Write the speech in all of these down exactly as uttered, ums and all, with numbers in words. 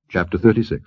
Chapter thirty-six.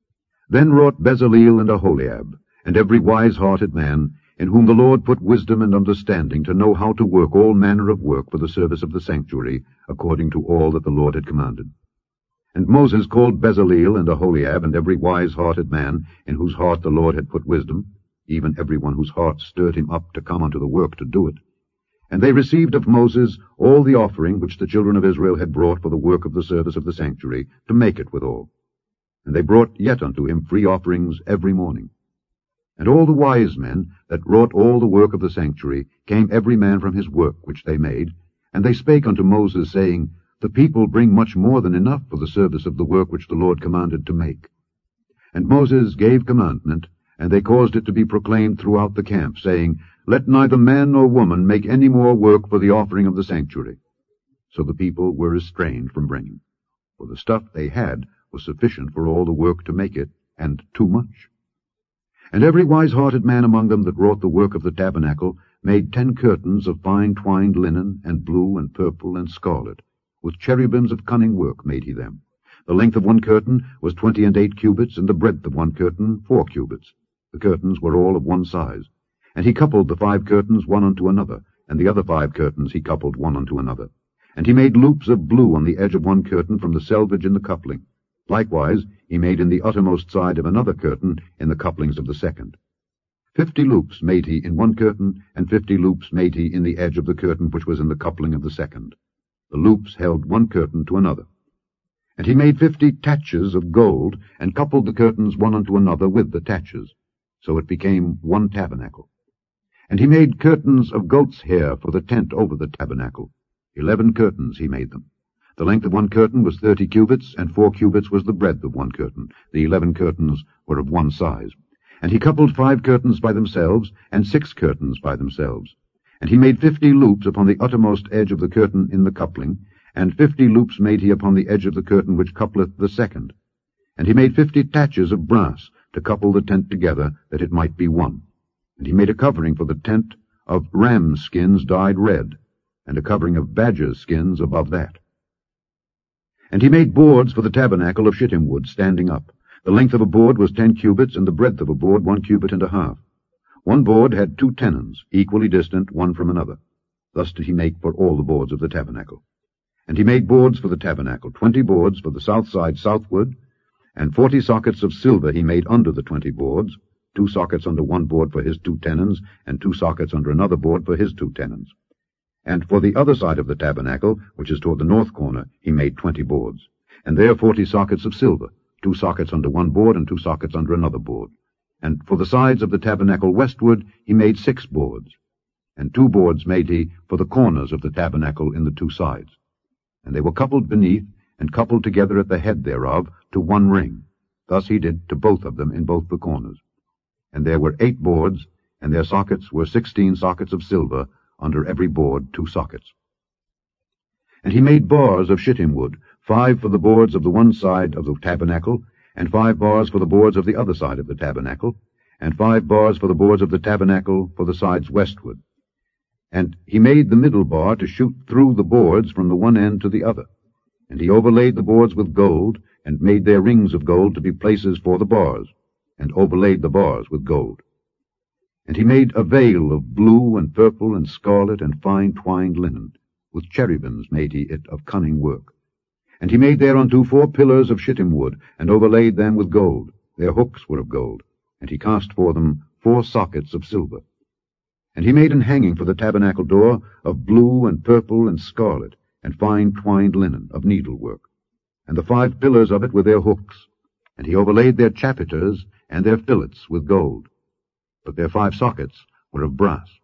Then wrought Bezaleel and Aholiab, and every wise-hearted man, in whom the Lord put wisdom and understanding to know how to work all manner of work for the service of the sanctuary, according to all that the Lord had commanded. And Moses called Bezaleel and Aholiab, and every wise-hearted man, in whose heart the Lord had put wisdom, even every one whose heart stirred him up to come unto the work to do it. And they received of Moses all the offering which the children of Israel had brought for the work of the service of the sanctuary, to make it withal. And they brought yet unto him free offerings every morning. And all the wise men that wrought all the work of the sanctuary came every man from his work which they made, and they spake unto Moses, saying, The people bring much more than enough for the service of the work which the Lord commanded to make. And Moses gave commandment, and they caused it to be proclaimed throughout the camp, saying, Let neither man nor woman make any more work for the offering of the sanctuary. So the people were restrained from bringing, for the stuff they had was sufficient for all the work to make it, and too much. And every wise-hearted man among them that wrought the work of the tabernacle made ten curtains of fine twined linen, and blue, and purple, and scarlet. With cherubims of cunning work made he them. The length of one curtain was twenty and eight cubits, and the breadth of one curtain four cubits. The curtains were all of one size. And he coupled the five curtains one unto another, and the other five curtains he coupled one unto another. And he made loops of blue on the edge of one curtain from the selvage in the coupling. Likewise he made in the uttermost side of another curtain in the couplings of the second. Fifty loops made he in one curtain, and fifty loops made he in the edge of the curtain which was in the coupling of the second. The loops held one curtain to another. And he made fifty taches of gold, and coupled the curtains one unto another with the taches. So it became one tabernacle. And he made curtains of goat's hair for the tent over the tabernacle. Eleven curtains he made them. The length of one curtain was thirty cubits, and four cubits was the breadth of one curtain. The eleven curtains were of one size. And he coupled five curtains by themselves, and six curtains by themselves. And he made fifty loops upon the uttermost edge of the curtain in the coupling, and fifty loops made he upon the edge of the curtain which coupleth the second. And he made fifty taches of brass, to couple the tent together, that it might be one. And he made a covering for the tent of rams' skins dyed red, and a covering of badgers' skins above that. And he made boards for the tabernacle of shittim wood, standing up. The length of a board was ten cubits, and the breadth of a board one cubit and a half. One board had two tenons, equally distant one from another. Thus did he make for all the boards of the tabernacle. And he made boards for the tabernacle, twenty boards for the south side southward, and forty sockets of silver he made under the twenty boards, two sockets under one board for his two tenons, and two sockets under another board for his two tenons. And for the other side of the tabernacle, which is toward the north corner, he made twenty boards. And there forty sockets of silver, two sockets under one board, and two sockets under another board. And for the sides of the tabernacle westward he made six boards. And two boards made he for the corners of the tabernacle in the two sides. And they were coupled beneath, and coupled together at the head thereof, to one ring. Thus he did to both of them in both the corners. And there were eight boards, and their sockets were sixteen sockets of silver, under every board two sockets. And he made bars of shittim wood, five for the boards of the one side of the tabernacle, and five bars for the boards of the other side of the tabernacle, and five bars for the boards of the tabernacle for the sides westward. And he made the middle bar to shoot through the boards from the one end to the other. And he overlaid the boards with gold, and made their rings of gold to be places for the bars, and overlaid the bars with gold. And he made a veil of blue and purple and scarlet and fine twined linen. With cherubims made he it of cunning work. And he made thereunto four pillars of shittim wood, and overlaid them with gold. Their hooks were of gold. And he cast for them four sockets of silver. And he made an hanging for the tabernacle door of blue and purple and scarlet, and fine twined linen of needlework. And the five pillars of it with their hooks. And he overlaid their chapiters and their fillets with gold. But their five sockets were of brass.